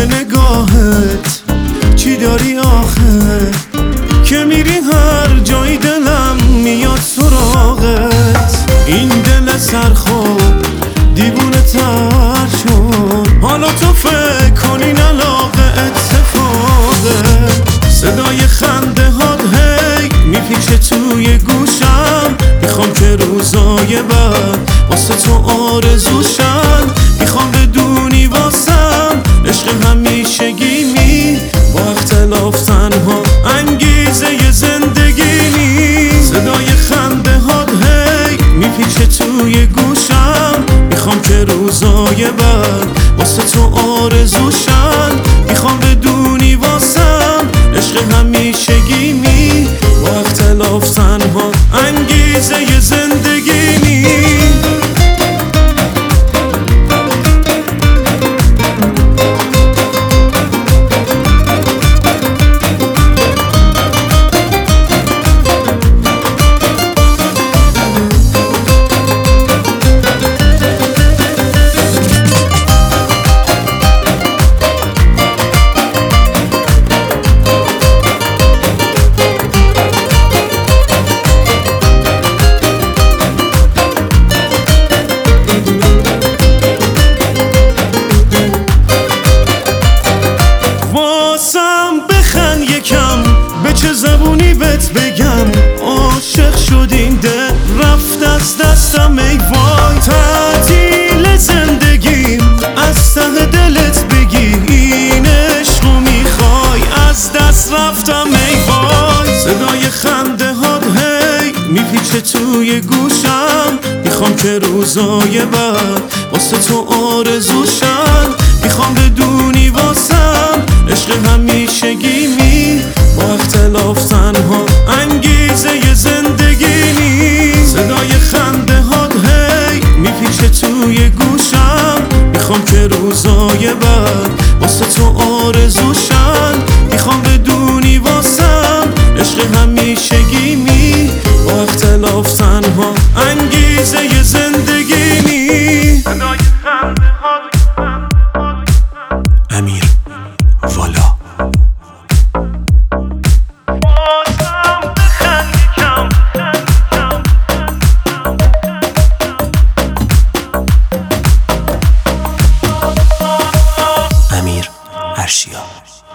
نگاهت چی داری آخه که میری هر جای دلم میاد سراغت. این دل سرخوب دیوونه تر شد، حالا تو فکر کنین علاقه اتفاقه. صدای خنده هات هی میپیچه توی گوشم، میخوام که روزای بعد واسه تو آرزوشن. میخوام بدونی واسم عشق همیشگی با اختلاف تنها انگیزه زندگی نی. صدای خنده هات هی میپیچه توی گوشم، میخوام که روزای بعد واسه تو آرزوشن. میخوام بدونی واسم عشق همیشگی با اختلاف تنها انگیزه زندگی نی. به چه زبونی بهت بگم عاشق شد این دل رفت از دستم ای وای. تعطیل زندگیم از ته دلت بگی این عشقو میخوای از دست رفتم ای وای. صدای خنده هات هی میپیچه توی گوشم، میخوام که روزای بعد واسه تو آرزوشن. میخوام بدونی واسم عشق همیشگی با اختلاف تنها انگیزه زندگی نی. صدای خنده هات هی میپیچه توی گوشم، میخوام که روزای بعد واسه تو آرزوشن. میخوام بدونی واسم عشق همیشگی با اختلاف تنها انگیزه زندگی نی. امیر والا امیر ارشیا.